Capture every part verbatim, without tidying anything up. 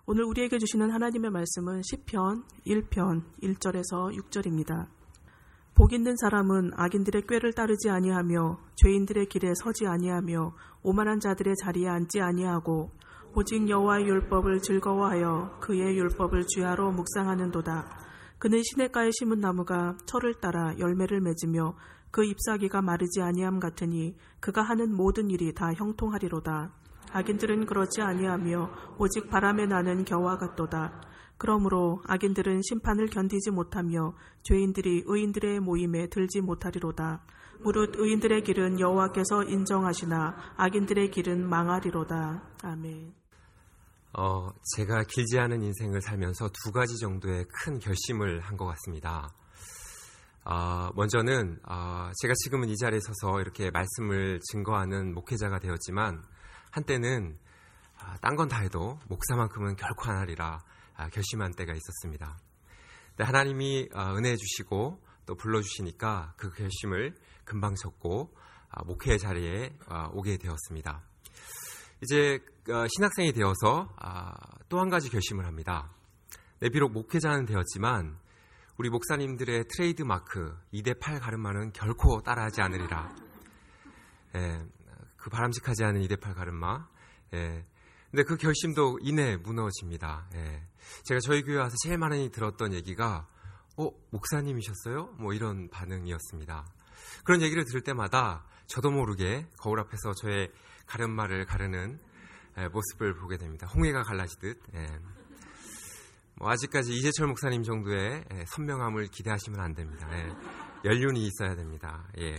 오늘 우리에게 주시는 하나님의 말씀은 시편 일 편 일 절에서 육 절입니다. 복 있는 사람은 악인들의 꾀를 따르지 아니하며 죄인들의 길에 서지 아니하며 오만한 자들의 자리에 앉지 아니하고 오직 여호와의 율법을 즐거워하여 그의 율법을 주야로 묵상하는도다. 그는 시냇가에 심은 나무가 철을 따라 열매를 맺으며 그 잎사귀가 마르지 아니함 같으니 그가 하는 모든 일이 다 형통하리로다. 악인들은 그렇지 아니하며 오직 바람에 나는 겨와 같도다. 그러므로 악인들은 심판을 견디지 못하며 죄인들이 의인들의 모임에 들지 못하리로다. 무릇 의인들의 길은 여호와께서 인정하시나 악인들의 길은 망하리로다. 아멘. 어, 제가 길지 않은 인생을 살면서 두 가지 정도의 큰 결심을 한 것 같습니다. 어, 먼저는 어, 제가 지금은 이 자리에 서서 이렇게 말씀을 증거하는 목회자가 되었지만 한때는 어, 딴 건 다 해도 목사만큼은 결코 안 하리라 어, 결심한 때가 있었습니다. 근데 하나님이 어, 은혜 주시고 또 불러주시니까 그 결심을 금방 졌고 어, 목회 자리에 어, 오게 되었습니다. 이제 어, 신학생이 되어서 어, 또 한 가지 결심을 합니다. 네, 비록 목회자는 되었지만 우리 목사님들의 트레이드 마크 이 대 팔 가르마는 결코 따라하지 않으리라. 예, 그 바람직하지 않은 이 대 팔 가르마. 예, 근데 그 결심도 이내 무너집니다. 예, 제가 저희 교회 와서 제일 많이 들었던 얘기가 어? 목사님이셨어요? 뭐 이런 반응이었습니다. 그런 얘기를 들을 때마다 저도 모르게 거울 앞에서 저의 가르마를 가르는 예, 모습을 보게 됩니다. 홍해가 갈라지듯. 예. 뭐 아직까지 이재철 목사님 정도의 예, 선명함을 기대하시면 안 됩니다. 예, 연륜이 있어야 됩니다. 예.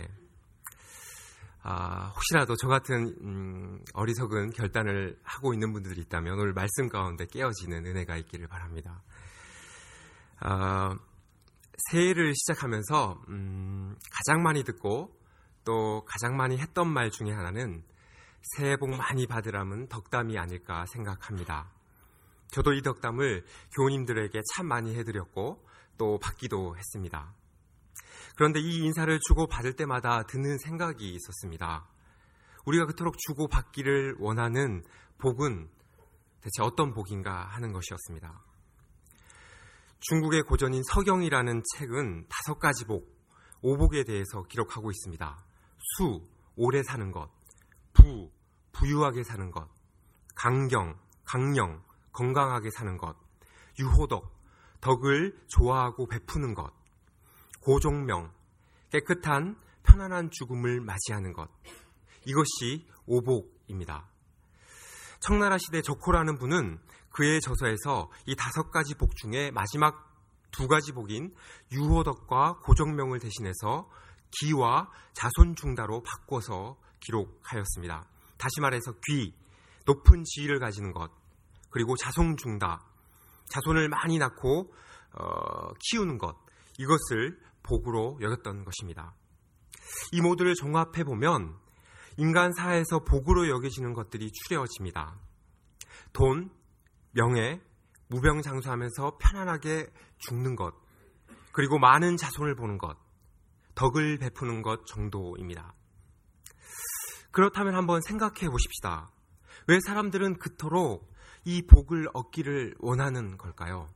아, 혹시라도 저 같은 음, 어리석은 결단을 하고 있는 분들이 있다면 오늘 말씀 가운데 깨어지는 은혜가 있기를 바랍니다. 아, 새해를 시작하면서 음, 가장 많이 듣고 또 가장 많이 했던 말 중에 하나는 새해 복 많이 받으라는 덕담이 아닐까 생각합니다. 저도 이 덕담을 교우님들에게 참 많이 해드렸고 또 받기도 했습니다. 그런데 이 인사를 주고받을 때마다 드는 생각이 있었습니다. 우리가 그토록 주고받기를 원하는 복은 대체 어떤 복인가 하는 것이었습니다. 중국의 고전인 서경이라는 책은 다섯 가지 복, 오복에 대해서 기록하고 있습니다. 수, 오래 사는 것, 부, 부유하게 사는 것, 강경, 강령, 건강하게 사는 것, 유호덕, 덕을 좋아하고 베푸는 것, 고종명, 깨끗한 편안한 죽음을 맞이하는 것, 이것이 오복입니다. 청나라 시대 적호라는 분은 그의 저서에서 이 다섯 가지 복 중에 마지막 두 가지 복인 유호덕과 고종명을 대신해서 기와 자손중다로 바꿔서 기록하였습니다. 다시 말해서 귀, 높은 지위를 가지는 것, 그리고 자손중다, 자손을 많이 낳고 어, 키우는 것, 이것을 복으로 여겼던 것입니다. 이 모두를 종합해보면 인간 사회에서 복으로 여겨지는 것들이 추려집니다. 돈, 명예, 무병장수하면서 편안하게 죽는 것, 그리고 많은 자손을 보는 것, 덕을 베푸는 것 정도입니다. 그렇다면 한번 생각해 보십시다. 왜 사람들은 그토록 이 복을 얻기를 원하는 걸까요?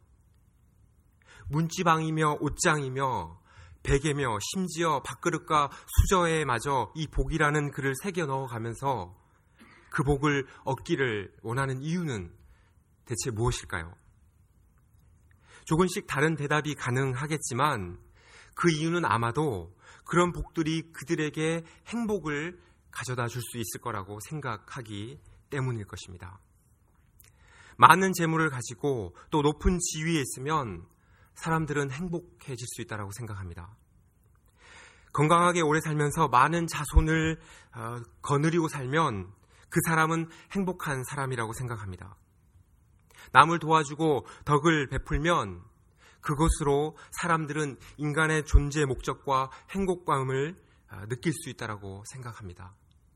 문지방이며 옷장이며 베개며 심지어 밥그릇과 수저에 마저 이 복이라는 글을 새겨 넣어가면서 그 복을 얻기를 원하는 이유는 대체 무엇일까요? 조금씩 다른 대답이 가능하겠지만 그 이유는 아마도 그런 복들이 그들에게 행복을 가져다 줄 수 있을 거라고 생각하기 때문일 것입니다. 많은 재물을 가지고 또 높은 지위에 있으면 사람들은 행복해질 수 있다고 생각합니다. 건강하게 오래 살면서 많은 자손을 어, 거느리고 살면 그 사람은 행복한 사람이라고 생각합니다. 남을 도와주고 덕을 베풀면 그것으로 사람들은 인간의 존재 목적과 행복감을 어, 느낄 수 있다고 생각합니다.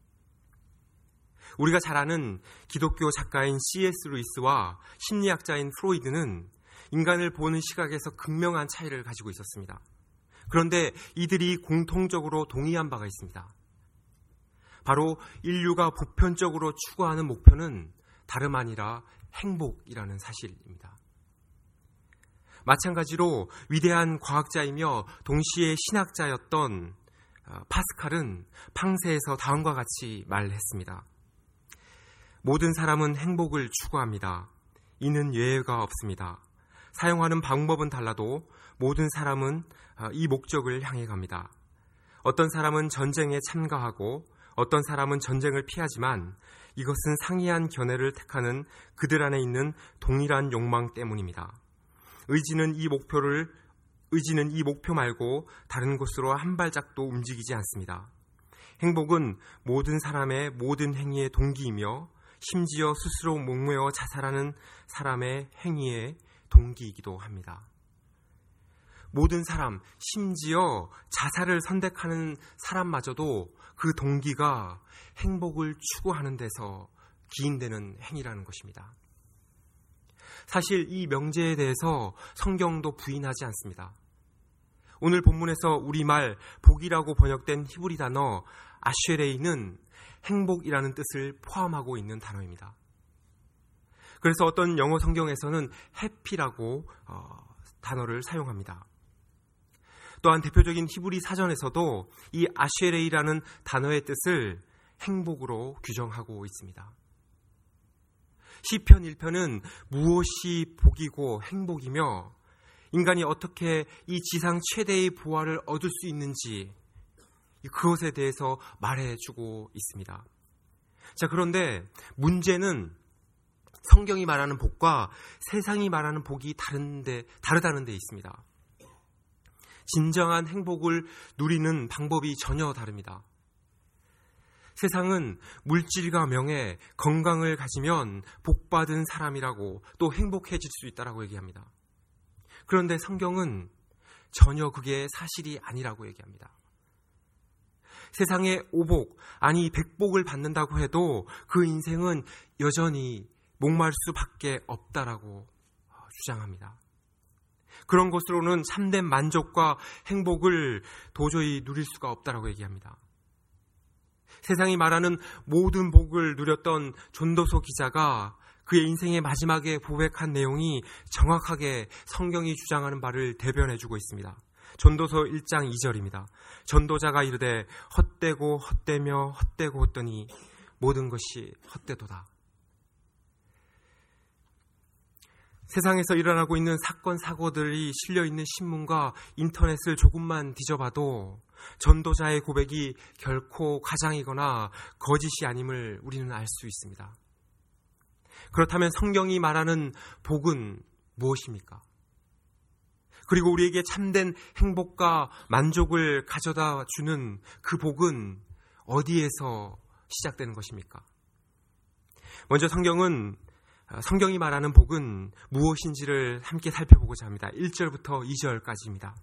우리가 잘 아는 기독교 작가인 씨 에스 루이스와 심리학자인 프로이드는 인간을 보는 시각에서 극명한 차이를 가지고 있었습니다. 그런데 이들이 공통적으로 동의한 바가 있습니다. 바로 인류가 보편적으로 추구하는 목표는 다름 아니라 행복이라는 사실입니다. 마찬가지로 위대한 과학자이며 동시에 신학자였던 파스칼은 팡세에서 다음과 같이 말했습니다. 모든 사람은 행복을 추구합니다. 이는 예외가 없습니다. 사용하는 방법은 달라도 모든 사람은 이 목적을 향해 갑니다. 어떤 사람은 전쟁에 참가하고 어떤 사람은 전쟁을 피하지만 이것은 상이한 견해를 택하는 그들 안에 있는 동일한 욕망 때문입니다. 의지는 이 목표를 의지는 이 목표 말고 다른 곳으로 한 발짝도 움직이지 않습니다. 행복은 모든 사람의 모든 행위의 동기이며 심지어 스스로 목매어 자살하는 사람의 행위의 동기이기도 합니다. 모든 사람, 심지어 자살을 선택하는 사람마저도 그 동기가 행복을 추구하는 데서 기인되는 행위라는 것입니다. 사실 이 명제에 대해서 성경도 부인하지 않습니다. 오늘 본문에서 우리말 복이라고 번역된 히브리 단어 아쉐레이는 행복이라는 뜻을 포함하고 있는 단어입니다. 그래서 어떤 영어 성경에서는 해피라고 어, 단어를 사용합니다. 또한 대표적인 히브리 사전에서도 이 아쉐레이라는 단어의 뜻을 행복으로 규정하고 있습니다. 시편 일 편은 무엇이 복이고 행복이며 인간이 어떻게 이 지상 최대의 보화를 얻을 수 있는지 그것에 대해서 말해주고 있습니다. 자, 그런데 문제는 성경이 말하는 복과 세상이 말하는 복이 다른데, 다르다는 데 있습니다. 진정한 행복을 누리는 방법이 전혀 다릅니다. 세상은 물질과 명예, 건강을 가지면 복받은 사람이라고 또 행복해질 수 있다고 얘기합니다. 그런데 성경은 전혀 그게 사실이 아니라고 얘기합니다. 세상에 오복, 아니 백복을 받는다고 해도 그 인생은 여전히 목마를 수밖에 없다라고 주장합니다. 그런 것으로는 참된 만족과 행복을 도저히 누릴 수가 없다라고 얘기합니다. 세상이 말하는 모든 복을 누렸던 전도서 기자가 그의 인생의 마지막에 고백한 내용이 정확하게 성경이 주장하는 바를 대변해주고 있습니다. 전도서 일 장 이 절입니다. 전도자가 이르되 헛되고 헛되며 헛되고 헛되니 모든 것이 헛되도다. 세상에서 일어나고 있는 사건, 사고들이 실려있는 신문과 인터넷을 조금만 뒤져봐도 전도자의 고백이 결코 가장이거나 거짓이 아님을 우리는 알 수 있습니다. 그렇다면 성경이 말하는 복은 무엇입니까? 그리고 우리에게 참된 행복과 만족을 가져다 주는 그 복은 어디에서 시작되는 것입니까? 먼저 성경은 성경이 말하는 복은 무엇인지를 함께 살펴보고자 합니다. 일 절부터 이 절까지입니다.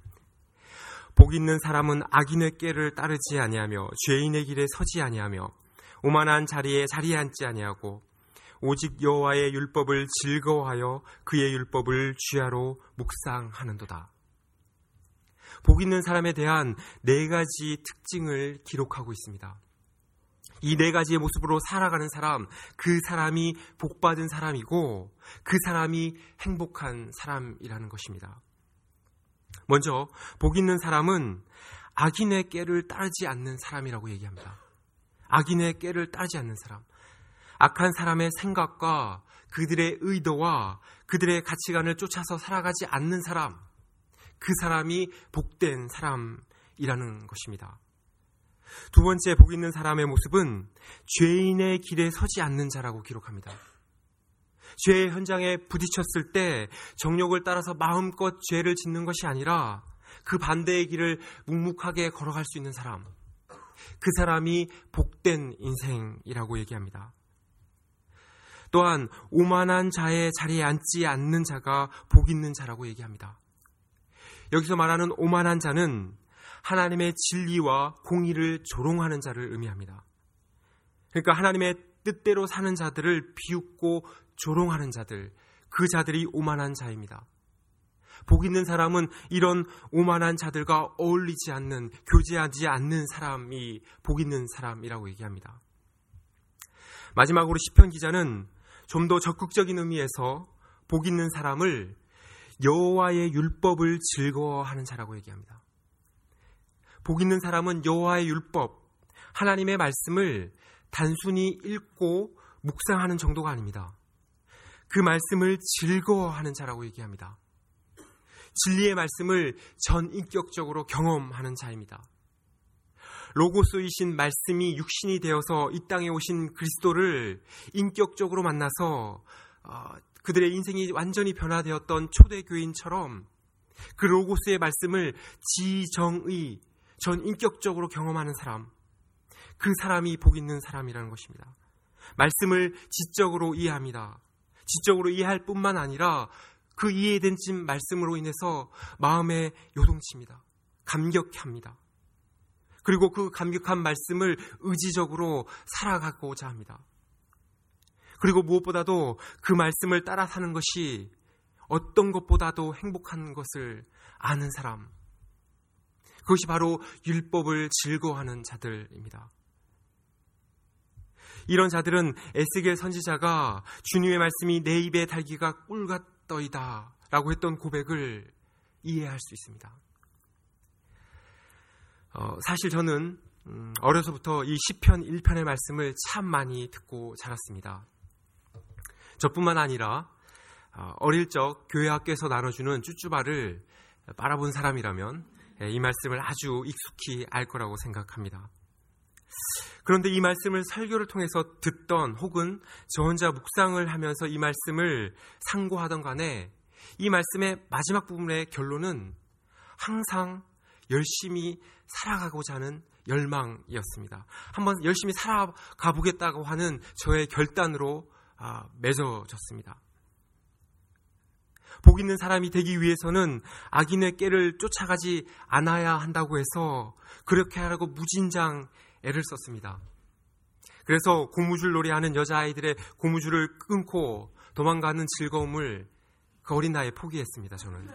복 있는 사람은 악인의 꾀를 따르지 아니하며 죄인의 길에 서지 아니하며 오만한 자리에 자리에 앉지 아니하고 오직 여호와의 율법을 즐거워하여 그의 율법을 주야로 묵상하는도다. 복 있는 사람에 대한 네 가지 특징을 기록하고 있습니다. 이 네 가지의 모습으로 살아가는 사람, 그 사람이 복받은 사람이고 그 사람이 행복한 사람이라는 것입니다. 먼저 복 있는 사람은 악인의 꾀를 따르지 않는 사람이라고 얘기합니다. 악인의 꾀를 따르지 않는 사람. 악한 사람의 생각과 그들의 의도와 그들의 가치관을 쫓아서 살아가지 않는 사람, 그 사람이 복된 사람이라는 것입니다. 두 번째 복 있는 사람의 모습은 죄인의 길에 서지 않는 자라고 기록합니다. 죄의 현장에 부딪혔을 때 정욕을 따라서 마음껏 죄를 짓는 것이 아니라 그 반대의 길을 묵묵하게 걸어갈 수 있는 사람, 그 사람이 복된 인생이라고 얘기합니다. 또한 오만한 자의 자리에 앉지 않는 자가 복 있는 자라고 얘기합니다. 여기서 말하는 오만한 자는 하나님의 진리와 공의를 조롱하는 자를 의미합니다. 그러니까 하나님의 뜻대로 사는 자들을 비웃고 조롱하는 자들, 그 자들이 오만한 자입니다. 복 있는 사람은 이런 오만한 자들과 어울리지 않는, 교제하지 않는 사람이 복 있는 사람이라고 얘기합니다. 마지막으로 시편 기자는 좀 더 적극적인 의미에서 복 있는 사람을 여호와의 율법을 즐거워하는 자라고 얘기합니다. 복 있는 사람은 여호와의 율법, 하나님의 말씀을 단순히 읽고 묵상하는 정도가 아닙니다. 그 말씀을 즐거워하는 자라고 얘기합니다. 진리의 말씀을 전인격적으로 경험하는 자입니다. 로고스이신 말씀이 육신이 되어서 이 땅에 오신 그리스도를 인격적으로 만나서 어, 그들의 인생이 완전히 변화되었던 초대교인처럼 그 로고스의 말씀을 지정의, 전인격적으로 경험하는 사람, 그 사람이 복 있는 사람이라는 것입니다. 말씀을 지적으로 이해합니다. 지적으로 이해할 뿐만 아니라 그 이해된 진 말씀으로 인해서 마음에 요동칩니다. 감격합니다. 그리고 그 감격한 말씀을 의지적으로 살아가고자 합니다. 그리고 무엇보다도 그 말씀을 따라 사는 것이 어떤 것보다도 행복한 것을 아는 사람, 그것이 바로 율법을 즐거워하는 자들입니다. 이런 자들은 에스겔 선지자가 주님의 말씀이 내 입에 달기가 꿀 같더이다 라고 했던 고백을 이해할 수 있습니다. 어, 사실 저는 음, 어려서부터 이 시편 일 편의 말씀을 참 많이 듣고 자랐습니다. 저뿐만 아니라 어, 어릴 적 교회 학교에서 나눠주는 쭈쭈바를 빨아본 사람이라면 이 말씀을 아주 익숙히 알 거라고 생각합니다. 그런데 이 말씀을 설교를 통해서 듣던 혹은 저 혼자 묵상을 하면서 이 말씀을 상고하던 간에 이 말씀의 마지막 부분의 결론은 항상 열심히 살아가고자 하는 열망이었습니다. 한번 열심히 살아가 보겠다고 하는 저의 결단으로 아, 맺어졌습니다. 복 있는 사람이 되기 위해서는 악인의 꾀를 쫓아가지 않아야 한다고 해서 그렇게 하라고 무진장 애를 썼습니다. 그래서 고무줄 놀이하는 여자아이들의 고무줄을 끊고 도망가는 즐거움을 그 어린 나이에 포기했습니다. 저는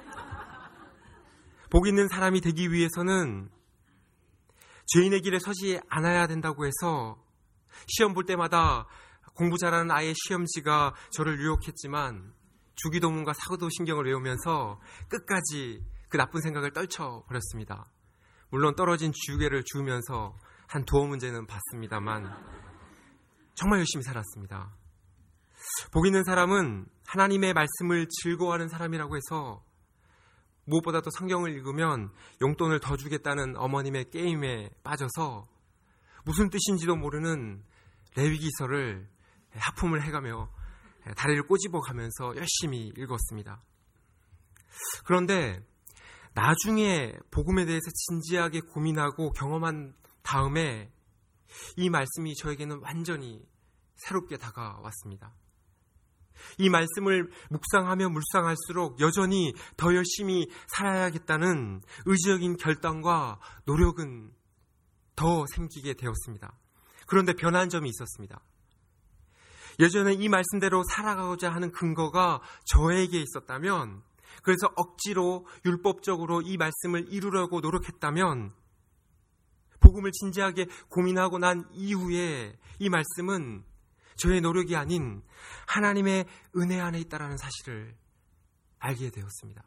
복 있는 사람이 되기 위해서는 죄인의 길에 서지 않아야 된다고 해서 시험 볼 때마다 공부 잘하는 아이의 시험지가 저를 유혹했지만 주기도문과 사고도신경을 외우면서 끝까지 그 나쁜 생각을 떨쳐버렸습니다. 물론 떨어진 주계를 주우면서 한 두어 문제는 봤습니다만 정말 열심히 살았습니다. 복 있는 사람은 하나님의 말씀을 즐거워하는 사람이라고 해서 무엇보다도 성경을 읽으면 용돈을 더 주겠다는 어머님의 게임에 빠져서 무슨 뜻인지도 모르는 레위기서를 하품을 해가며 다리를 꼬집어 가면서 열심히 읽었습니다. 그런데 나중에 복음에 대해서 진지하게 고민하고 경험한 다음에 이 말씀이 저에게는 완전히 새롭게 다가왔습니다. 이 말씀을 묵상하며 묵상할수록 여전히 더 열심히 살아야겠다는 의지적인 결단과 노력은 더 생기게 되었습니다. 그런데 변한 점이 있었습니다. 예전에 이 말씀대로 살아가고자 하는 근거가 저에게 있었다면, 그래서 억지로 율법적으로 이 말씀을 이루려고 노력했다면, 복음을 진지하게 고민하고 난 이후에 이 말씀은 저의 노력이 아닌 하나님의 은혜 안에 있다는 사실을 알게 되었습니다.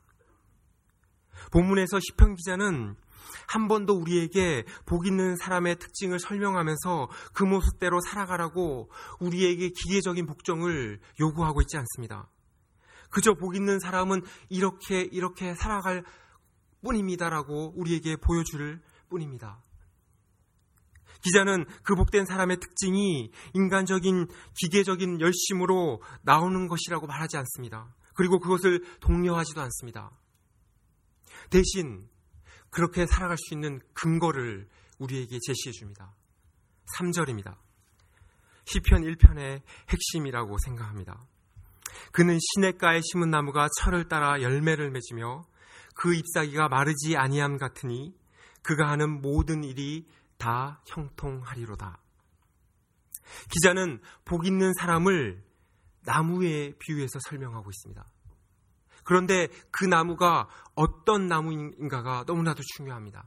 본문에서 시편 기자는 한 번도 우리에게 복 있는 사람의 특징을 설명하면서 그 모습대로 살아가라고 우리에게 기계적인 복종을 요구하고 있지 않습니다. 그저 복 있는 사람은 이렇게 이렇게 살아갈 뿐입니다라고 우리에게 보여줄 뿐입니다. 기자는 그 복된 사람의 특징이 인간적인 기계적인 열심으로 나오는 것이라고 말하지 않습니다. 그리고 그것을 독려하지도 않습니다. 대신 그렇게 살아갈 수 있는 근거를 우리에게 제시해 줍니다. 삼 절입니다. 시편 일 편의 핵심이라고 생각합니다. 그는 시냇가에 심은 나무가 철을 따라 열매를 맺으며 그 잎사귀가 마르지 아니함 같으니 그가 하는 모든 일이 다 형통하리로다. 기자는 복 있는 사람을 나무에 비유해서 설명하고 있습니다. 그런데 그 나무가 어떤 나무인가가 너무나도 중요합니다.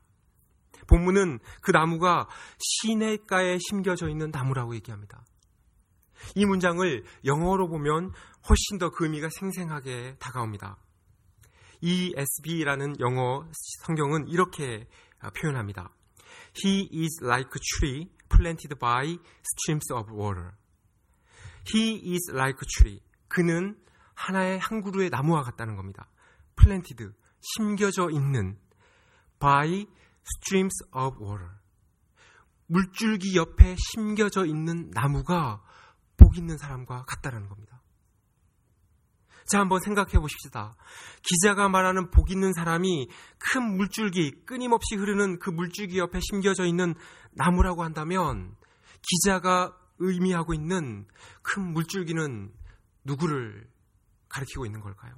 본문은 그 나무가 시냇가에 심겨져 있는 나무라고 얘기합니다. 이 문장을 영어로 보면 훨씬 더 그 의미가 생생하게 다가옵니다. 이에스비라는 영어 성경은 이렇게 표현합니다. He is like a tree planted by streams of water. He is like a tree. 그는 하나의 한 그루의 나무와 같다는 겁니다. planted, 심겨져 있는 by streams of water. 물줄기 옆에 심겨져 있는 나무가 복 있는 사람과 같다는 겁니다. 자, 한번 생각해 보십시다. 기자가 말하는 복 있는 사람이 큰 물줄기, 끊임없이 흐르는 그 물줄기 옆에 심겨져 있는 나무라고 한다면 기자가 의미하고 있는 큰 물줄기는 누구를 가리키고 있는 걸까요?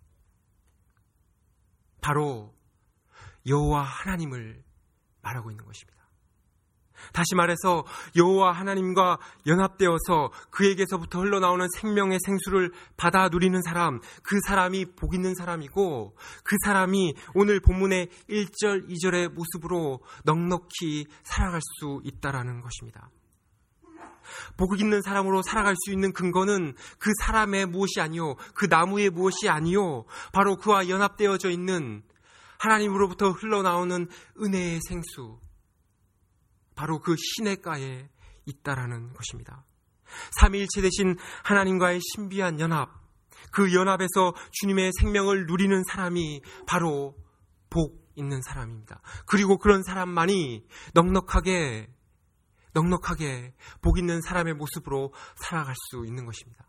바로 여호와 하나님을 말하고 있는 것입니다. 다시 말해서 여호와 하나님과 연합되어서 그에게서부터 흘러나오는 생명의 생수를 받아 누리는 사람, 그 사람이 복 있는 사람이고 그 사람이 오늘 본문의 일 절, 이 절의 모습으로 넉넉히 살아갈 수 있다라는 것입니다. 복 있는 사람으로 살아갈 수 있는 근거는 그 사람의 무엇이 아니요, 그 나무의 무엇이 아니요, 바로 그와 연합되어져 있는 하나님으로부터 흘러나오는 은혜의 생수, 바로 그 시냇가에 있다라는 것입니다. 삼위일체 되신 하나님과의 신비한 연합, 그 연합에서 주님의 생명을 누리는 사람이 바로 복 있는 사람입니다. 그리고 그런 사람만이 넉넉하게 넉넉하게 복 있는 사람의 모습으로 살아갈 수 있는 것입니다.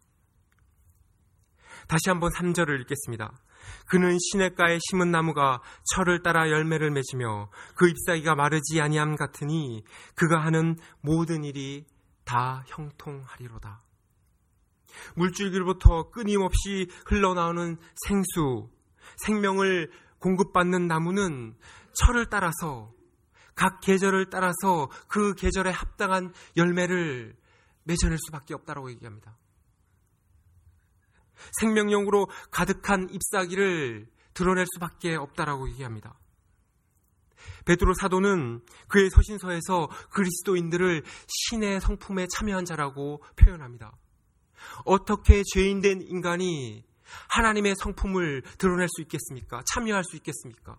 다시 한번 삼 절을 읽겠습니다. 그는 시냇가에 심은 나무가 철을 따라 열매를 맺으며 그 잎사귀가 마르지 아니함 같으니 그가 하는 모든 일이 다 형통하리로다. 물줄기로부터 끊임없이 흘러나오는 생수, 생명을 공급받는 나무는 철을 따라서, 각 계절을 따라서 그 계절에 합당한 열매를 맺어낼 수밖에 없다고 얘기합니다. 생명력으로 가득한 잎사귀를 드러낼 수밖에 없다라고 얘기합니다. 베드로 사도는 그의 서신서에서 그리스도인들을 신의 성품에 참여한 자라고 표현합니다. 어떻게 죄인된 인간이 하나님의 성품을 드러낼 수 있겠습니까? 참여할 수 있겠습니까?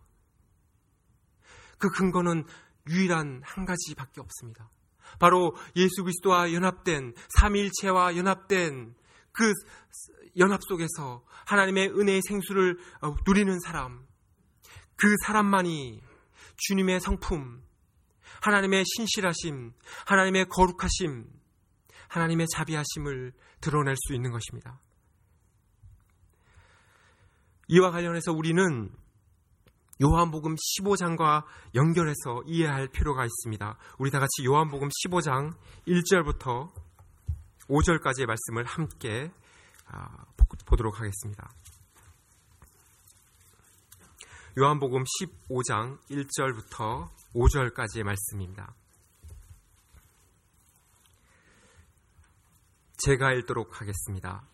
그 근거는 유일한 한 가지밖에 없습니다. 바로 예수 그리스도와 연합된, 삼위일체와 연합된 그 연합 속에서 하나님의 은혜의 생수를 누리는 사람, 그 사람만이 주님의 성품, 하나님의 신실하심, 하나님의 거룩하심, 하나님의 자비하심을 드러낼 수 있는 것입니다. 이와 관련해서 우리는 요한복음 십오 장과 연결해서 이해할 필요가 있습니다. 우리 다 같이 요한복음 십오 장 일 절부터 오 절까지의 말씀을 함께 보도록 하겠습니다. 요한복음 십오 장 일 절부터 오 절까지의 말씀입니다. 제가 읽도록 하겠습니다.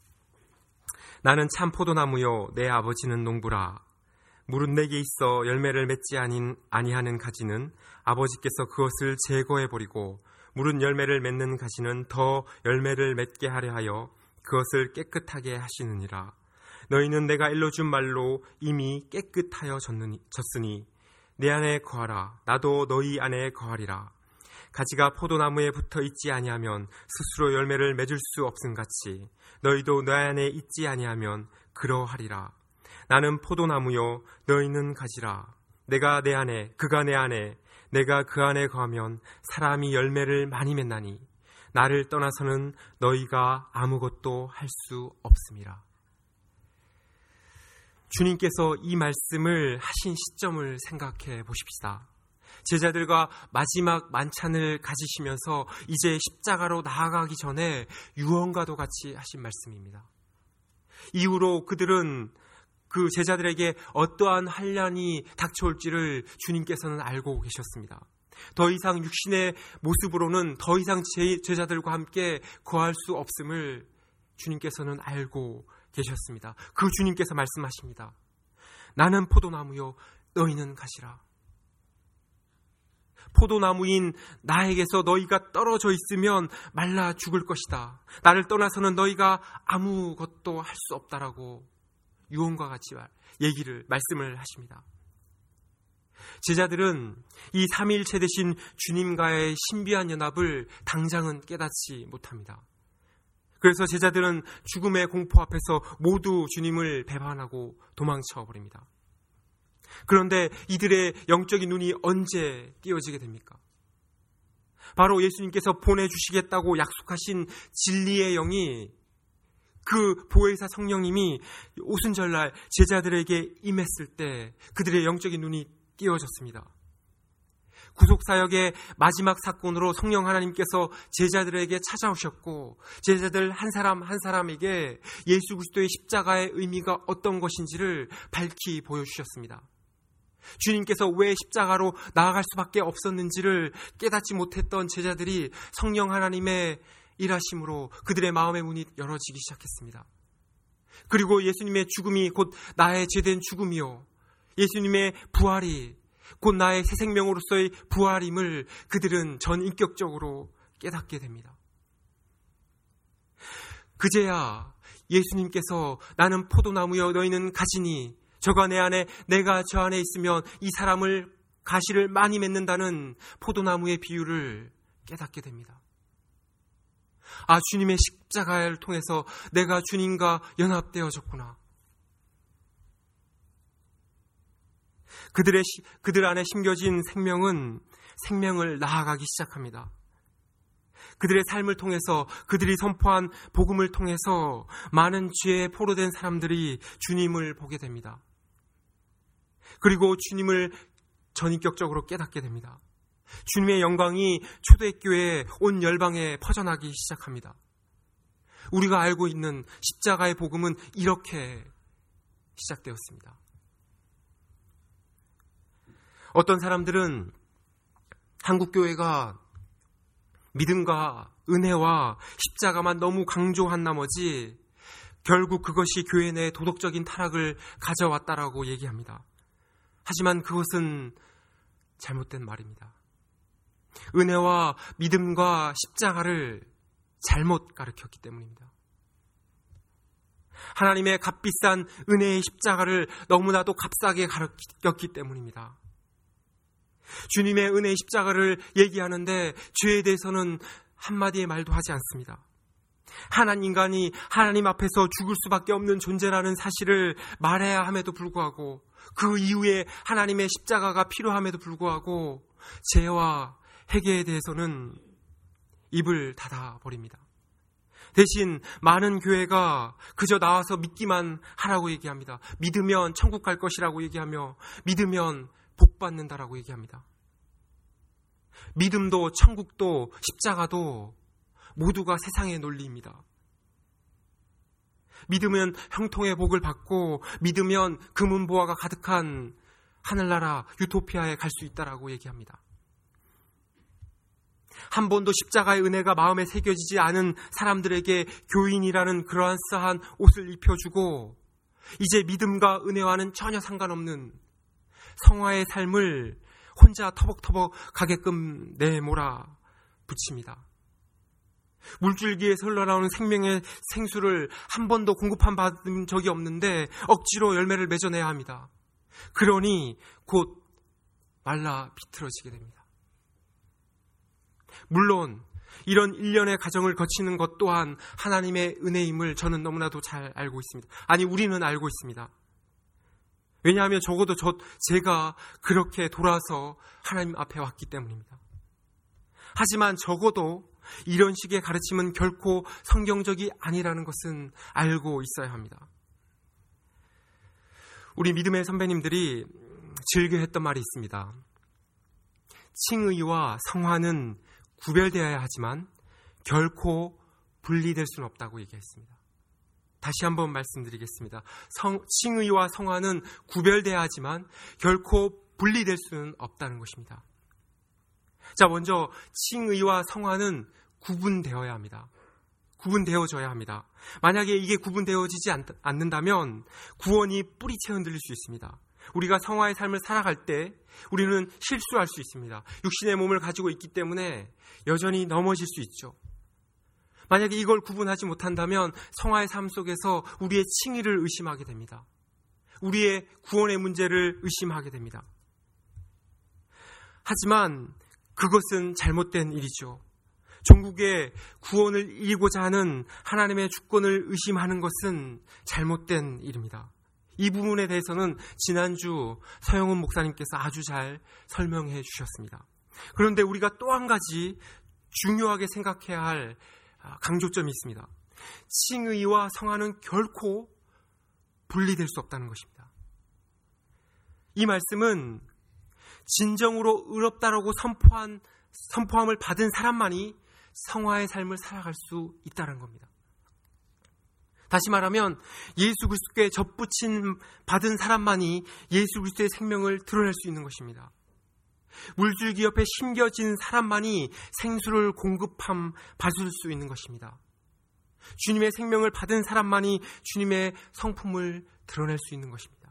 나는 참 포도나무요 내 아버지는 농부라. 물은 내게 있어 열매를 맺지 아니하는 가지는 아버지께서 그것을 제거해버리고 물은 열매를 맺는 가지는 더 열매를 맺게 하려 하여 그것을 깨끗하게 하시느니라. 너희는 내가 일러준 말로 이미 깨끗하여 졌으니 내 안에 거하라. 나도 너희 안에 거하리라. 가지가 포도나무에 붙어 있지 아니하면 스스로 열매를 맺을 수 없음같이 너희도 내 안에 있지 아니하면 그러하리라. 나는 포도나무요 너희는 가지라. 내가 내 안에 그가 내 안에 내가 그 안에 거하면 사람이 열매를 많이 맺나니 나를 떠나서는 너희가 아무것도 할 수 없음이라. 주님께서 이 말씀을 하신 시점을 생각해 보십시다. 제자들과 마지막 만찬을 가지시면서 이제 십자가로 나아가기 전에 유언과도 같이 하신 말씀입니다. 이후로 그들은 그 제자들에게 어떠한 환난이 닥쳐올지를 주님께서는 알고 계셨습니다. 더 이상 육신의 모습으로는 더 이상 제자들과 함께 거할 수 없음을 주님께서는 알고 계셨습니다. 그 주님께서 말씀하십니다. 나는 포도나무요 너희는 가시라. 포도나무인 나에게서 너희가 떨어져 있으면 말라 죽을 것이다. 나를 떠나서는 너희가 아무것도 할 수 없다라고 유언과 같이 얘기를 말씀을 하십니다. 제자들은 이 삼위일체 되신 주님과의 신비한 연합을 당장은 깨닫지 못합니다. 그래서 제자들은 죽음의 공포 앞에서 모두 주님을 배반하고 도망쳐 버립니다. 그런데 이들의 영적인 눈이 언제 띄어지게 됩니까? 바로 예수님께서 보내주시겠다고 약속하신 진리의 영이, 그 보혜사 성령님이 오순절날 제자들에게 임했을 때 그들의 영적인 눈이 띄어졌습니다. 구속사역의 마지막 사건으로 성령 하나님께서 제자들에게 찾아오셨고, 제자들 한 사람 한 사람에게 예수 그리스도의 십자가의 의미가 어떤 것인지를 밝히 보여주셨습니다. 주님께서 왜 십자가로 나아갈 수밖에 없었는지를 깨닫지 못했던 제자들이 성령 하나님의 일하심으로 그들의 마음의 문이 열어지기 시작했습니다. 그리고 예수님의 죽음이 곧 나의 제된 죽음이요, 예수님의 부활이 곧 나의 새 생명으로서의 부활임을 그들은 전인격적으로 깨닫게 됩니다. 그제야 예수님께서 나는 포도나무여 너희는 가지니 저가 내 안에 내가 저 안에 있으면 이 사람을 가시를 많이 맺는다는 포도나무의 비유를 깨닫게 됩니다. 아, 주님의 십자가를 통해서 내가 주님과 연합되어졌구나. 그들의, 그들 안에 심겨진 생명은 생명을 나아가기 시작합니다. 그들의 삶을 통해서, 그들이 선포한 복음을 통해서 많은 죄에 포로된 사람들이 주님을 보게 됩니다. 그리고 주님을 전인격적으로 깨닫게 됩니다. 주님의 영광이 초대교회 온 열방에 퍼져나기 시작합니다. 우리가 알고 있는 십자가의 복음은 이렇게 시작되었습니다. 어떤 사람들은 한국교회가 믿음과 은혜와 십자가만 너무 강조한 나머지 결국 그것이 교회 내 도덕적인 타락을 가져왔다라고 얘기합니다. 하지만 그것은 잘못된 말입니다. 은혜와 믿음과 십자가를 잘못 가르쳤기 때문입니다. 하나님의 값비싼 은혜의 십자가를 너무나도 값싸게 가르쳤기 때문입니다. 주님의 은혜의 십자가를 얘기하는데 죄에 대해서는 한마디의 말도 하지 않습니다. 하나님 인간이 하나님 앞에서 죽을 수밖에 없는 존재라는 사실을 말해야 함에도 불구하고, 그 이후에 하나님의 십자가가 필요함에도 불구하고 죄와 회개에 대해서는 입을 닫아버립니다. 대신 많은 교회가 그저 나와서 믿기만 하라고 얘기합니다. 믿으면 천국 갈 것이라고 얘기하며 믿으면 복 받는다라고 얘기합니다. 믿음도 천국도 십자가도 모두가 세상의 논리입니다. 믿으면 형통의 복을 받고 믿으면 금은보화가 가득한 하늘나라 유토피아에 갈 수 있다라고 얘기합니다. 한 번도 십자가의 은혜가 마음에 새겨지지 않은 사람들에게 교인이라는 그러한싸한 옷을 입혀주고 이제 믿음과 은혜와는 전혀 상관없는 성화의 삶을 혼자 터벅터벅 가게끔 내몰아 붙입니다. 물줄기에서 흘러나오는 생명의 생수를 한 번도 공급한 받은 적이 없는데 억지로 열매를 맺어내야 합니다. 그러니 곧 말라 비틀어지게 됩니다. 물론 이런 일련의 과정을 거치는 것 또한 하나님의 은혜임을 저는 너무나도 잘 알고 있습니다. 아니, 우리는 알고 있습니다. 왜냐하면 적어도 저, 제가 그렇게 돌아서 하나님 앞에 왔기 때문입니다. 하지만 적어도 이런 식의 가르침은 결코 성경적이 아니라는 것은 알고 있어야 합니다. 우리 믿음의 선배님들이 즐겨 했던 말이 있습니다. 칭의와 성화는 구별되어야 하지만 결코 분리될 수는 없다고 얘기했습니다. 다시 한번 말씀드리겠습니다. 성, 칭의와 성화는 구별되어야 하지만 결코 분리될 수는 없다는 것입니다. 자, 먼저 칭의와 성화는 구분되어야 합니다. 구분되어져야 합니다. 만약에 이게 구분되어지지 않, 않는다면 구원이 뿌리채 흔들릴 수 있습니다. 우리가 성화의 삶을 살아갈 때 우리는 실수할 수 있습니다. 육신의 몸을 가지고 있기 때문에 여전히 넘어질 수 있죠. 만약에 이걸 구분하지 못한다면 성화의 삶 속에서 우리의 칭의를 의심하게 됩니다. 우리의 구원의 문제를 의심하게 됩니다. 하지만 그것은 잘못된 일이죠. 종국의 구원을 이루고자 하는 하나님의 주권을 의심하는 것은 잘못된 일입니다. 이 부분에 대해서는 지난주 서영훈 목사님께서 아주 잘 설명해 주셨습니다. 그런데 우리가 또 한 가지 중요하게 생각해야 할 강조점이 있습니다. 칭의와 성화는 결코 분리될 수 없다는 것입니다. 이 말씀은 진정으로 의롭다라고 선포한, 선포함을 받은 사람만이 성화의 삶을 살아갈 수 있다는 겁니다. 다시 말하면 예수 그리스도께 접붙임 받은 사람만이 예수 그리스도의 생명을 드러낼 수 있는 것입니다. 물줄기 옆에 심겨진 사람만이 생수를 공급함 받을 수 있는 것입니다. 주님의 생명을 받은 사람만이 주님의 성품을 드러낼 수 있는 것입니다.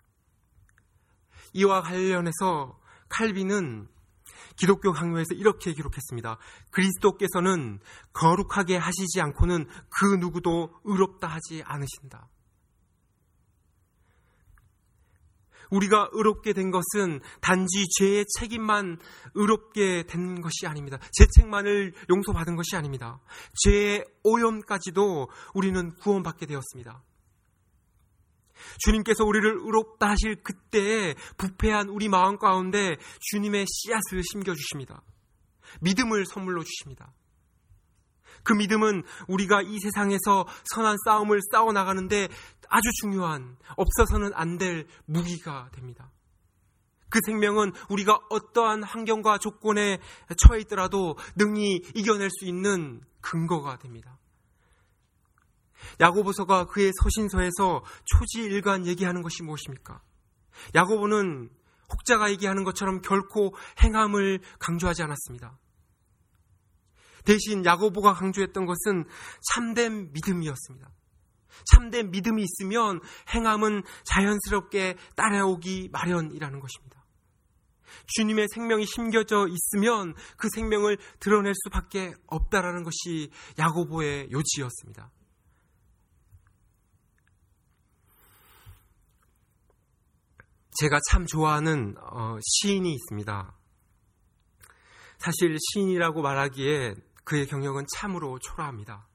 이와 관련해서 칼빈은 기독교 강요에서 이렇게 기록했습니다. 그리스도께서는 거룩하게 하시지 않고는 그 누구도 의롭다 하지 않으신다. 우리가 의롭게 된 것은 단지 죄의 책임만 의롭게 된 것이 아닙니다. 제 책만을 용서받은 것이 아닙니다. 죄의 오염까지도 우리는 구원받게 되었습니다. 주님께서 우리를 의롭다 하실 그때에 부패한 우리 마음 가운데 주님의 씨앗을 심겨주십니다. 믿음을 선물로 주십니다. 그 믿음은 우리가 이 세상에서 선한 싸움을 싸워나가는데 아주 중요한, 없어서는 안 될 무기가 됩니다. 그 생명은 우리가 어떠한 환경과 조건에 처해 있더라도 능히 이겨낼 수 있는 근거가 됩니다. 야고보서가 그의 서신서에서 초지일관 얘기하는 것이 무엇입니까? 야고보는 혹자가 얘기하는 것처럼 결코 행함을 강조하지 않았습니다. 대신 야고보가 강조했던 것은 참된 믿음이었습니다. 참된 믿음이 있으면 행함은 자연스럽게 따라오기 마련이라는 것입니다. 주님의 생명이 심겨져 있으면 그 생명을 드러낼 수밖에 없다라는 것이 야고보의 요지였습니다. 제가 참 좋아하는 어, 시인이 있습니다. 사실 시인이라고 말하기에 그의 경력은 참으로 초라합니다.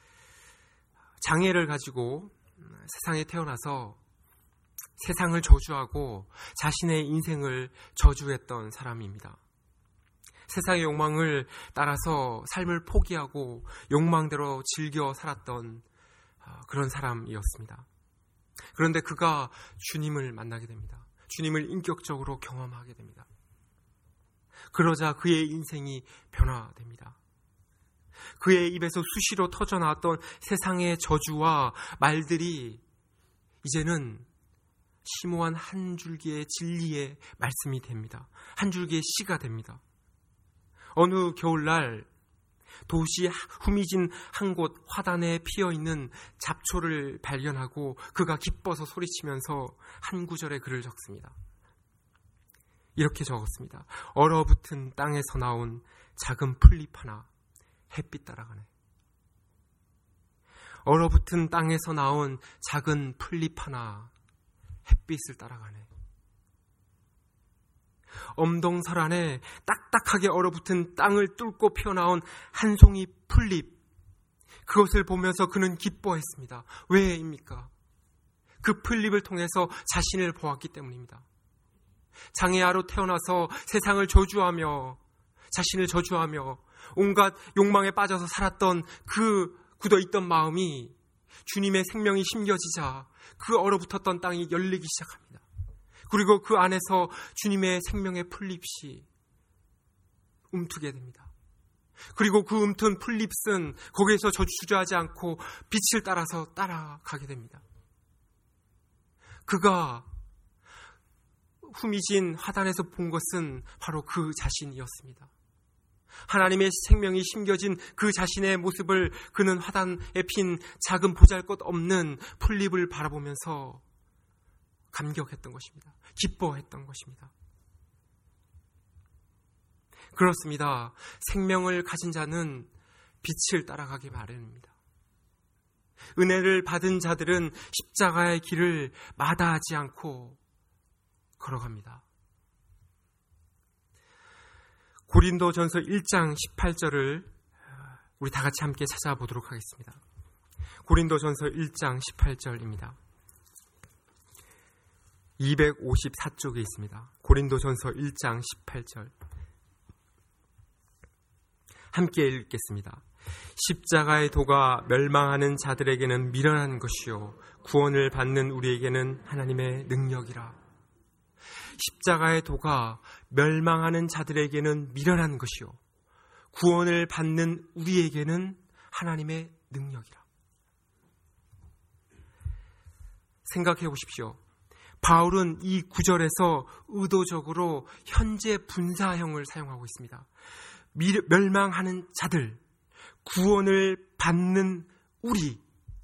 장애를 가지고 세상에 태어나서 세상을 저주하고 자신의 인생을 저주했던 사람입니다. 세상의 욕망을 따라서 삶을 포기하고 욕망대로 즐겨 살았던 그런 사람이었습니다. 그런데 그가 주님을 만나게 됩니다. 주님을 인격적으로 경험하게 됩니다. 그러자 그의 인생이 변화됩니다. 그의 입에서 수시로 터져나왔던 세상의 저주와 말들이 이제는 심오한 한 줄기의 진리의 말씀이 됩니다. 한 줄기의 시가 됩니다. 어느 겨울날 도시 후미진 한 곳 화단에 피어있는 잡초를 발견하고 그가 기뻐서 소리치면서 한 구절의 글을 적습니다. 이렇게 적었습니다. 얼어붙은 땅에서 나온 작은 풀잎 하나 햇빛 따라가네. 얼어붙은 땅에서 나온 작은 풀잎 하나 햇빛을 따라가네. 엄동설 안에 딱딱하게 얼어붙은 땅을 뚫고 피어나온 한 송이 풀잎, 그것을 보면서 그는 기뻐했습니다. 왜입니까? 그 풀잎을 통해서 자신을 보았기 때문입니다. 장애아로 태어나서 세상을 저주하며 자신을 저주하며 온갖 욕망에 빠져서 살았던 그 굳어있던 마음이 주님의 생명이 심겨지자 그 얼어붙었던 땅이 열리기 시작합니다. 그리고 그 안에서 주님의 생명의 풀잎이 움트게 됩니다. 그리고 그 움튼 풀잎은 거기에서 주저하지 않고 빛을 따라서 따라가게 됩니다. 그가 후미진 화단에서 본 것은 바로 그 자신이었습니다. 하나님의 생명이 심겨진 그 자신의 모습을 그는 화단에 핀 작은 보잘것없는 풀잎을 바라보면서 감격했던 것입니다. 기뻐했던 것입니다. 그렇습니다. 생명을 가진 자는 빛을 따라가기 마련입니다. 은혜를 받은 자들은 십자가의 길을 마다하지 않고 걸어갑니다. 고린도전서 일 장 십팔 절을 우리 다 같이 함께 찾아보도록 하겠습니다. 고린도전서 일 장 십팔 절입니다. 이백오십사 쪽에 있습니다. 고린도전서 일 장 십팔 절. 함께 읽겠습니다. 십자가의 도가 멸망하는 자들에게는 미련한 것이요 구원을 받는 우리에게는 하나님의 능력이라. 십자가의 도가 멸망하는 자들에게는 미련한 것이요 구원을 받는 우리에게는 하나님의 능력이라. 생각해 보십시오. 바울은 이 구절에서 의도적으로 현재 분사형을 사용하고 있습니다. 멸망하는 자들, 구원을 받는 우리.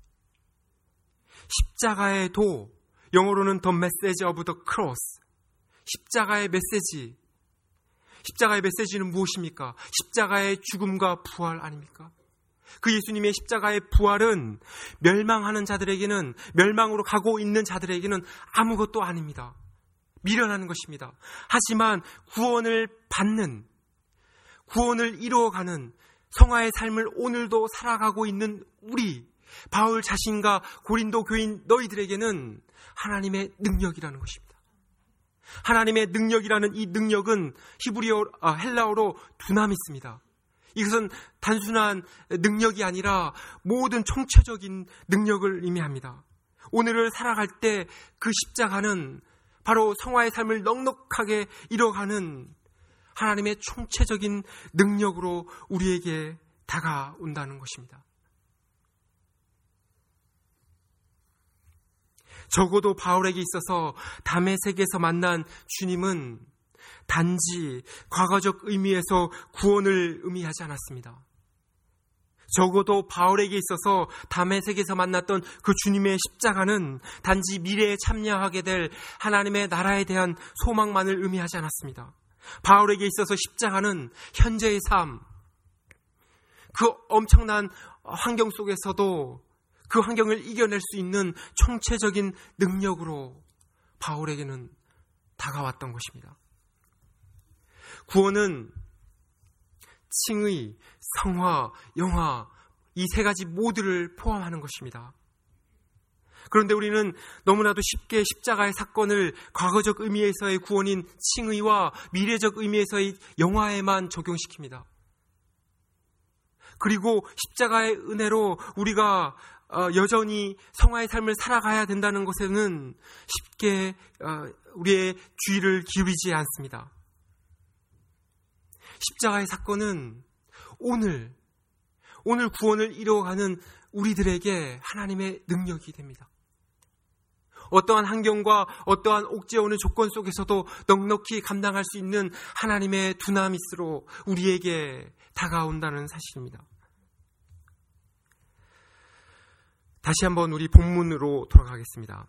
십자가의 도, 영어로는 The Message of the Cross. 십자가의 메시지. 십자가의 메시지는 무엇입니까? 십자가의 죽음과 부활 아닙니까? 그 예수님의 십자가의 부활은 멸망하는 자들에게는, 멸망으로 가고 있는 자들에게는 아무것도 아닙니다. 미련한 것입니다. 하지만 구원을 받는, 구원을 이루어가는 성화의 삶을 오늘도 살아가고 있는 우리, 바울 자신과 고린도 교인 너희들에게는 하나님의 능력이라는 것입니다. 하나님의 능력이라는 이 능력은 히브리어, 아, 헬라어로 두나미스입니다. 이것은 단순한 능력이 아니라 모든 총체적인 능력을 의미합니다. 오늘을 살아갈 때 그 십자가는 바로 성화의 삶을 넉넉하게 이뤄가는 하나님의 총체적인 능력으로 우리에게 다가온다는 것입니다. 적어도 바울에게 있어서 다메섹에서 만난 주님은 단지 과거적 의미에서 구원을 의미하지 않았습니다. 적어도 바울에게 있어서 다메섹에서 만났던 그 주님의 십자가는 단지 미래에 참여하게 될 하나님의 나라에 대한 소망만을 의미하지 않았습니다. 바울에게 있어서 십자가는 현재의 삶, 그 엄청난 환경 속에서도 그 환경을 이겨낼 수 있는 총체적인 능력으로 바울에게는 다가왔던 것입니다. 구원은 칭의, 성화, 영화, 이 세 가지 모두를 포함하는 것입니다. 그런데 우리는 너무나도 쉽게 십자가의 사건을 과거적 의미에서의 구원인 칭의와 미래적 의미에서의 영화에만 적용시킵니다. 그리고 십자가의 은혜로 우리가 여전히 성화의 삶을 살아가야 된다는 것에는 쉽게 우리의 주의를 기울이지 않습니다. 십자가의 사건은 오늘, 오늘 구원을 이루어가는 우리들에게 하나님의 능력이 됩니다. 어떠한 환경과 어떠한 옥죄어오는 조건 속에서도 넉넉히 감당할 수 있는 하나님의 두나미스로 우리에게 다가온다는 사실입니다. 다시 한번 우리 본문으로 돌아가겠습니다.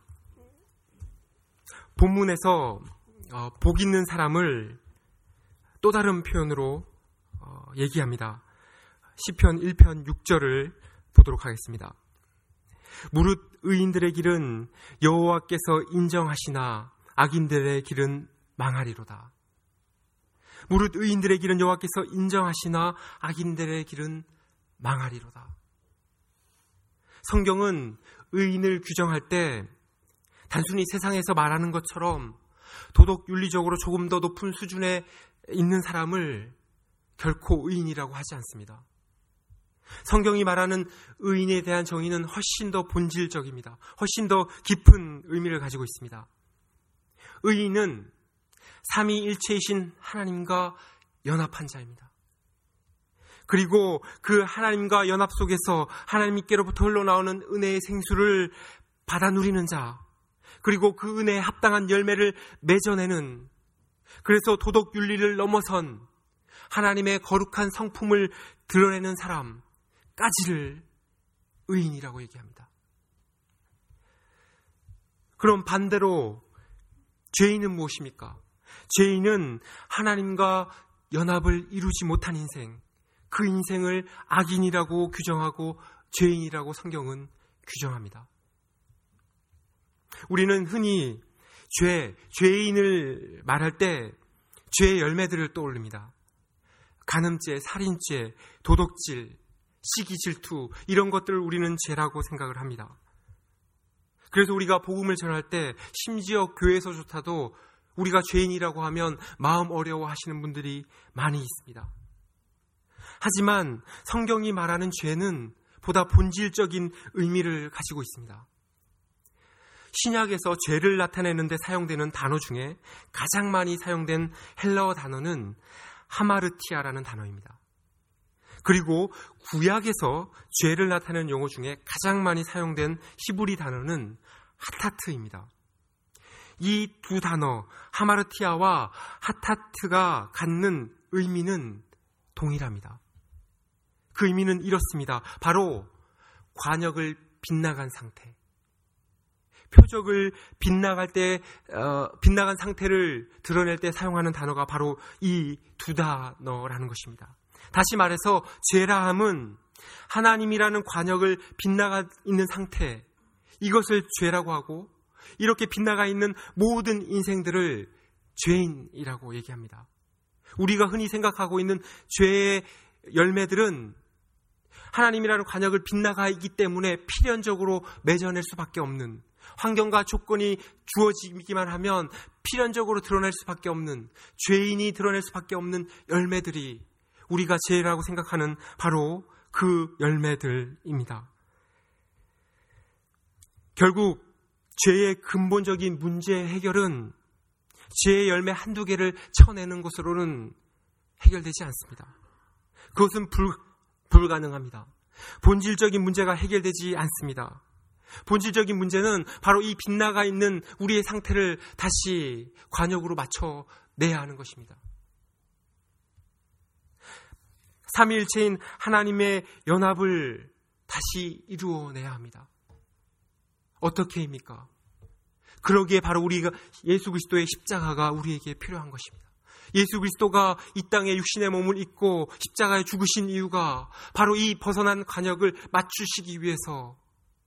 본문에서 어, 복 있는 사람을 또 다른 표현으로 어, 얘기합니다. 시편 일 편 육 절을 보도록 하겠습니다. 무릇 의인들의 길은 여호와께서 인정하시나 악인들의 길은 망하리로다. 무릇 의인들의 길은 여호와께서 인정하시나 악인들의 길은 망하리로다. 성경은 의인을 규정할 때 단순히 세상에서 말하는 것처럼 도덕 윤리적으로 조금 더 높은 수준에 있는 사람을 결코 의인이라고 하지 않습니다. 성경이 말하는 의인에 대한 정의는 훨씬 더 본질적입니다. 훨씬 더 깊은 의미를 가지고 있습니다. 의인은 삼위일체이신 하나님과 연합한 자입니다. 그리고 그 하나님과 연합 속에서 하나님께로부터 흘러나오는 은혜의 생수를 받아 누리는 자, 그리고 그 은혜에 합당한 열매를 맺어내는, 그래서 도덕 윤리를 넘어선 하나님의 거룩한 성품을 드러내는 사람까지를 의인이라고 얘기합니다. 그럼 반대로 죄인은 무엇입니까? 죄인은 하나님과 연합을 이루지 못한 인생, 그 인생을 악인이라고 규정하고 죄인이라고 성경은 규정합니다. 우리는 흔히 죄, 죄인을 말할 때 죄의 열매들을 떠올립니다. 간음죄, 살인죄, 도덕질, 시기, 질투, 이런 것들을 우리는 죄라고 생각을 합니다. 그래서 우리가 복음을 전할 때 심지어 교회에서조차도 우리가 죄인이라고 하면 마음 어려워하시는 분들이 많이 있습니다. 하지만 성경이 말하는 죄는 보다 본질적인 의미를 가지고 있습니다. 신약에서 죄를 나타내는 데 사용되는 단어 중에 가장 많이 사용된 헬라어 단어는 하마르티아라는 단어입니다. 그리고 구약에서 죄를 나타내는 용어 중에 가장 많이 사용된 히브리 단어는 하타트입니다. 이 두 단어, 하마르티아와 하타트가 갖는 의미는 동일합니다. 그 의미는 이렇습니다. 바로 관역을 빗나간 상태. 표적을 빗나갈 때, 어, 빗나간 상태를 드러낼 때 사용하는 단어가 바로 이 두 단어라는 것입니다. 다시 말해서 죄라 함은 하나님이라는 관역을 빗나가 있는 상태, 이것을 죄라고 하고, 이렇게 빗나가 있는 모든 인생들을 죄인이라고 얘기합니다. 우리가 흔히 생각하고 있는 죄의 열매들은 하나님이라는 관역을 빗나가 있기 때문에 필연적으로 맺어낼 수밖에 없는, 환경과 조건이 주어지기만 하면 필연적으로 드러낼 수밖에 없는, 죄인이 드러낼 수밖에 없는 열매들이 우리가 죄라고 생각하는 바로 그 열매들입니다. 결국 죄의 근본적인 문제 해결은 죄의 열매 한두 개를 쳐내는 것으로는 해결되지 않습니다. 그것은 불, 불가능합니다. 본질적인 문제가 해결되지 않습니다. 본질적인 문제는 바로 이 빗나가 있는 우리의 상태를 다시 관역으로 맞춰내야 하는 것입니다. 삼위일체인 하나님의 연합을 다시 이루어내야 합니다. 어떻게입니까? 그러기에 바로 우리가 예수 그리스도의 십자가가 우리에게 필요한 것입니다. 예수 그리스도가 이 땅에 육신의 몸을 입고 십자가에 죽으신 이유가 바로 이 벗어난 관역을 맞추시기 위해서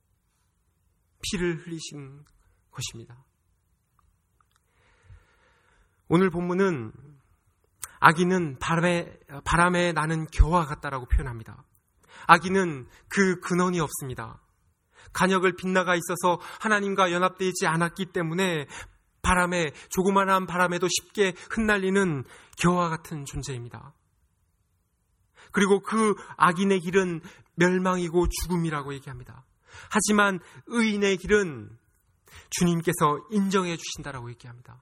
피를 흘리신 것입니다. 오늘 본문은 악인은 바람에, 바람에 나는 겨와 같다라고 표현합니다. 악인은 그 근원이 없습니다. 관역을 빗나가 있어서 하나님과 연합되지 않았기 때문에 바람에, 조그만한 바람에도 쉽게 흩날리는 겨와 같은 존재입니다. 그리고 그 악인의 길은 멸망이고 죽음이라고 얘기합니다. 하지만 의인의 길은 주님께서 인정해 주신다라고 얘기합니다.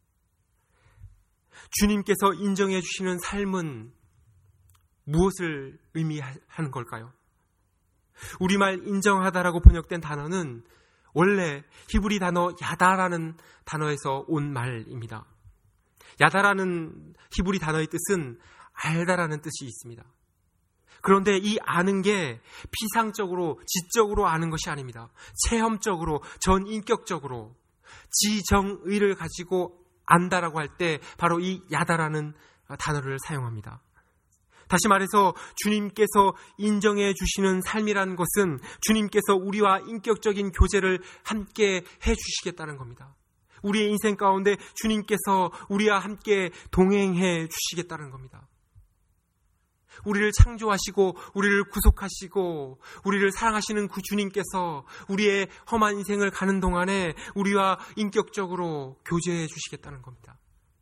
주님께서 인정해 주시는 삶은 무엇을 의미하는 걸까요? 우리말 인정하다라고 번역된 단어는 원래 히브리 단어 야다라는 단어에서 온 말입니다. 야다라는 히브리 단어의 뜻은 알다라는 뜻이 있습니다. 그런데 이 아는 게 피상적으로, 지적으로 아는 것이 아닙니다. 체험적으로, 전인격적으로 지정의를 가지고 안다라고 할 때 바로 이 야다라는 단어를 사용합니다. 다시 말해서 주님께서 인정해 주시는 삶이라는 것은 주님께서 우리와 인격적인 교제를 함께 해 주시겠다는 겁니다. 우리의 인생 가운데 주님께서 우리와 함께 동행해 주시겠다는 겁니다. 우리를 창조하시고 우리를 구속하시고 우리를 사랑하시는 그 주님께서 우리의 험한 인생을 가는 동안에 우리와 인격적으로 교제해 주시겠다는 겁니다.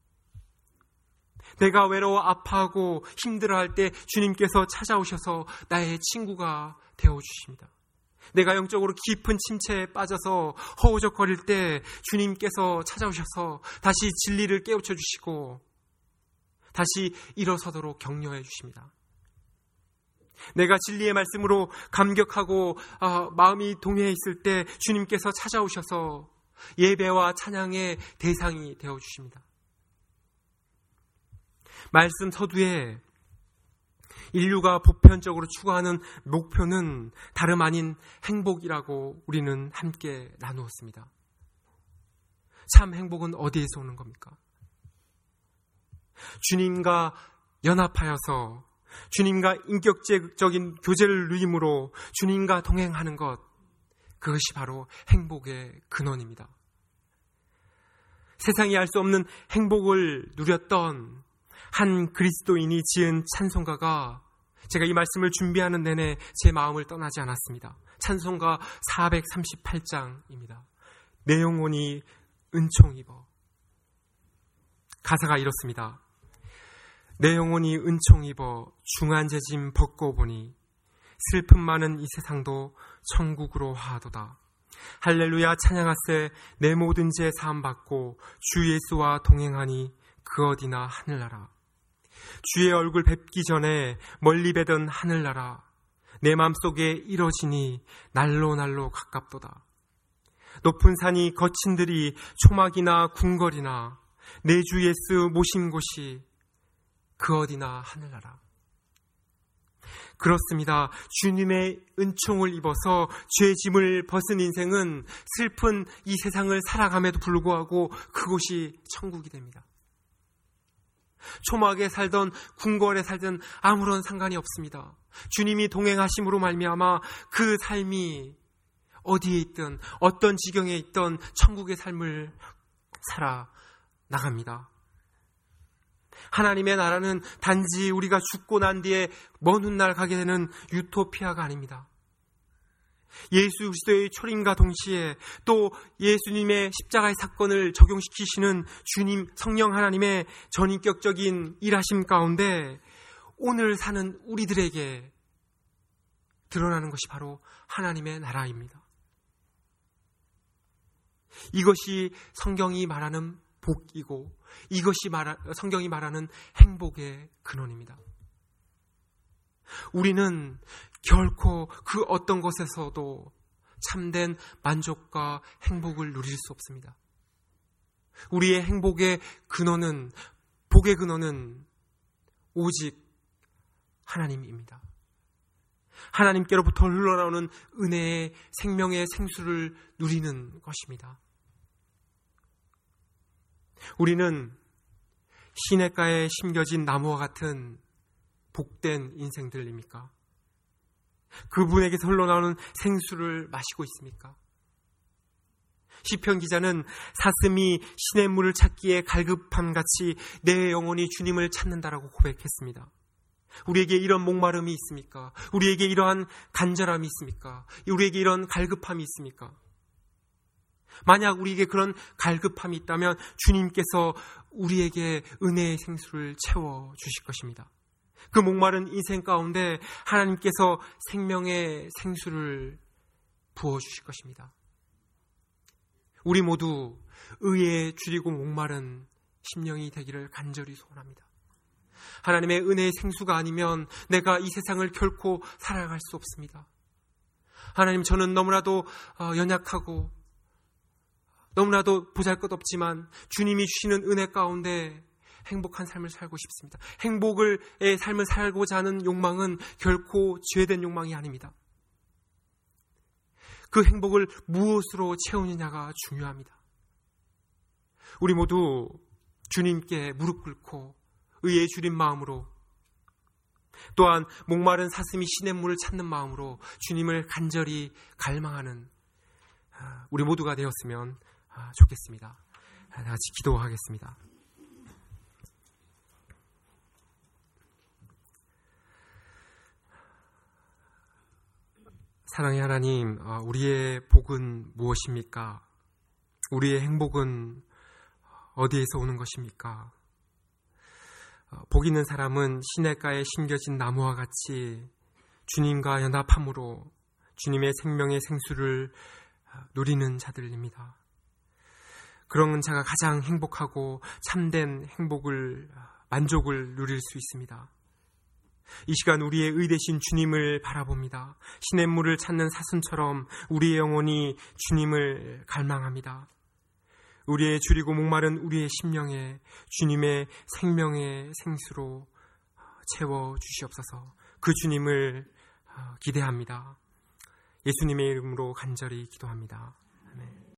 내가 외로워 아파하고 힘들어할 때 주님께서 찾아오셔서 나의 친구가 되어주십니다. 내가 영적으로 깊은 침체에 빠져서 허우적거릴 때 주님께서 찾아오셔서 다시 진리를 깨우쳐 주시고 다시 일어서도록 격려해 주십니다. 내가 진리의 말씀으로 감격하고 아, 마음이 동해 있을 때 주님께서 찾아오셔서 예배와 찬양의 대상이 되어주십니다. 말씀 서두에 인류가 보편적으로 추구하는 목표는 다름 아닌 행복이라고 우리는 함께 나누었습니다. 참 행복은 어디에서 오는 겁니까? 주님과 연합하여서 주님과 인격적인 교제를 누림으로 주님과 동행하는 것, 그것이 바로 행복의 근원입니다. 세상이 알 수 없는 행복을 누렸던 한 그리스도인이 지은 찬송가가 제가 이 말씀을 준비하는 내내 제 마음을 떠나지 않았습니다. 찬송가 사백삼십팔 장입니다. 내 영혼이 은총 입어. 가사가 이렇습니다. 내 영혼이 은총 입어 중한 재짐 벗고 보니 슬픔 많은 이 세상도 천국으로 화하도다. 할렐루야 찬양하세. 내 모든 죄 사함 받고 주 예수와 동행하니 그 어디나 하늘나라. 주의 얼굴 뵙기 전에 멀리 뵈던 하늘나라. 내 맘속에 이뤄지니 날로 날로 가깝도다. 높은 산이 거친 들이 초막이나 궁궐이나 내 주 예수 모신 곳이 그 어디나 하늘나라. 그렇습니다. 주님의 은총을 입어서 죄짐을 벗은 인생은 슬픈 이 세상을 살아감에도 불구하고 그곳이 천국이 됩니다. 초막에 살던 궁궐에 살던 아무런 상관이 없습니다. 주님이 동행하심으로 말미암아 그 삶이 어디에 있든 어떤 지경에 있든 천국의 삶을 살아 나갑니다. 하나님의 나라는 단지 우리가 죽고 난 뒤에 먼 훗날 가게 되는 유토피아가 아닙니다. 예수 그리스도의 초림과 동시에 또 예수님의 십자가의 사건을 적용시키시는 주님 성령 하나님의 전인격적인 일하심 가운데 오늘 사는 우리들에게 드러나는 것이 바로 하나님의 나라입니다. 이것이 성경이 말하는 복이고 이것이 말하, 성경이 말하는 행복의 근원입니다. 우리는 결코 그 어떤 것에서도 참된 만족과 행복을 누릴 수 없습니다. 우리의 행복의 근원은, 복의 근원은 오직 하나님입니다. 하나님께로부터 흘러나오는 은혜의 생명의 생수를 누리는 것입니다. 우리는 시냇가에 심겨진 나무와 같은 복된 인생들입니까? 그분에게서 흘러나오는 생수를 마시고 있습니까? 시편 기자는 사슴이 시냇물을 찾기에 갈급함같이 내 영혼이 주님을 찾는다라고 고백했습니다. 우리에게 이런 목마름이 있습니까? 우리에게 이러한 간절함이 있습니까? 우리에게 이런 갈급함이 있습니까? 만약 우리에게 그런 갈급함이 있다면 주님께서 우리에게 은혜의 생수를 채워주실 것입니다. 그 목마른 인생 가운데 하나님께서 생명의 생수를 부어주실 것입니다. 우리 모두 의에 줄이고 목마른 심령이 되기를 간절히 소원합니다. 하나님의 은혜의 생수가 아니면 내가 이 세상을 결코 살아갈 수 없습니다. 하나님, 저는 너무나도 연약하고 너무나도 보잘것없지만 주님이 주시는 은혜 가운데 행복한 삶을 살고 싶습니다. 행복의 삶을 살고자 하는 욕망은 결코 죄된 욕망이 아닙니다. 그 행복을 무엇으로 채우느냐가 중요합니다. 우리 모두 주님께 무릎 꿇고 의에 줄인 마음으로, 또한 목마른 사슴이 시냇물을 찾는 마음으로 주님을 간절히 갈망하는 우리 모두가 되었으면 좋겠습니다. 다 같이 기도하겠습니다. 사랑의 하나님, 우리의 복은 무엇입니까? 우리의 행복은 어디에서 오는 것입니까? 복 있는 사람은 시냇가에 심겨진 나무와 같이 주님과 연합함으로 주님의 생명의 생수를 누리는 자들입니다. 그런 자가 가장 행복하고 참된 행복을, 만족을 누릴 수 있습니다. 이 시간 우리의 의 되신 주님을 바라봅니다. 시냇물을 찾는 사슴처럼 우리의 영혼이 주님을 갈망합니다. 우리의 줄이고 목마른 우리의 심령에 주님의 생명의 생수로 채워 주시옵소서. 그 주님을 기대합니다. 예수님의 이름으로 간절히 기도합니다. 아멘.